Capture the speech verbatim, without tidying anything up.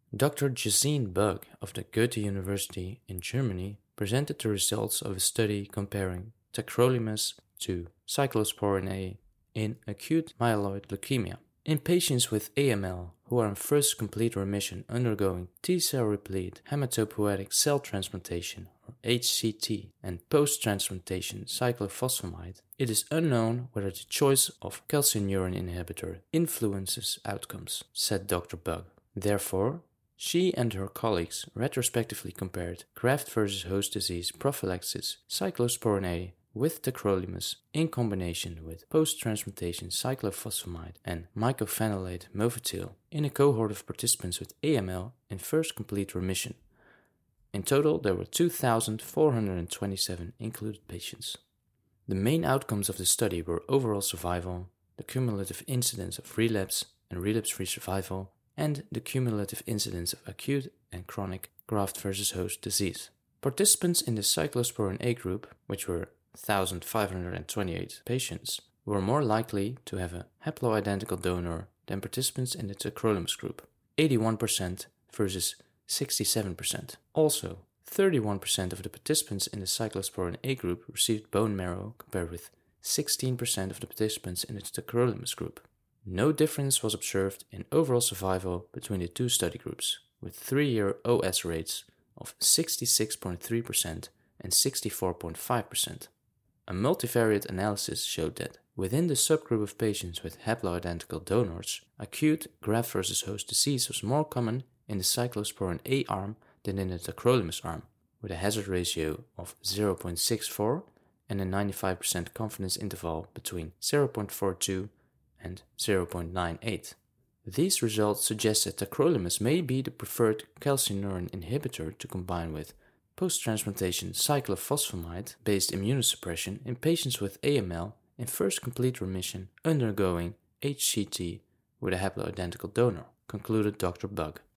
Doctor Gesine Bug of the Goethe University in Germany presented the results of a study comparing tacrolimus to cyclosporin A in acute myeloid leukemia. In patients with A M L who are in first complete remission undergoing T-cell replete hematopoietic cell transplantation or H C T and post-transplantation cyclophosphamide, it is unknown whether the choice of calcineurin inhibitor influences outcomes, said Doctor Bug. Therefore, she and her colleagues retrospectively compared graft versus host disease prophylaxis cyclosporin A with tacrolimus in combination with post-transplantation cyclophosphamide and mycophenolate mofetil in a cohort of participants with A M L in first complete remission. In total, there were two thousand four hundred twenty-seven included patients. The main outcomes of the study were overall survival, the cumulative incidence of relapse and relapse-free survival, and the cumulative incidence of acute and chronic graft versus host disease. Participants in the cyclosporin A group, which were one thousand five hundred twenty-eight patients, were more likely to have a haploidentical donor than participants in the tacrolimus group, eighty-one percent versus sixty-seven percent. Also, thirty-one percent of the participants in the cyclosporin A group received bone marrow compared with sixteen percent of the participants in the tacrolimus group. No difference was observed in overall survival between the two study groups, with three-year O S rates of sixty-six point three percent and sixty-four point five percent. A multivariate analysis showed that within the subgroup of patients with haploidentical donors, acute graft versus host disease was more common in the cyclosporin A arm than in the tacrolimus arm, with a hazard ratio of zero point six four and a ninety-five percent confidence interval between zero point four two and zero point nine eight. These results suggest that tacrolimus may be the preferred calcineurin inhibitor to combine with post-transplantation cyclophosphamide-based immunosuppression in patients with A M L in first complete remission undergoing H C T with a haploidentical donor, concluded Doctor Bug.